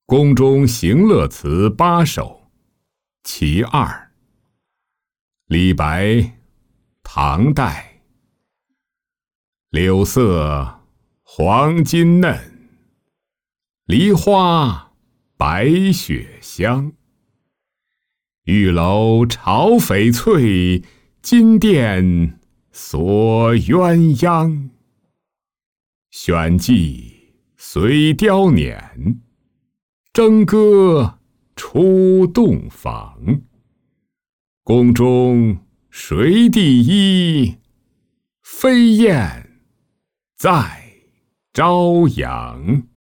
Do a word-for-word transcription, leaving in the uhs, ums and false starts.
宫中行乐词八首其二。李白，唐代。柳色黄金嫩，梨花白雪香。玉楼朝翡翠，金殿锁鸳鸯。选寄随雕辇，征歌出洞房。宫中谁第一？飞燕在朝阳。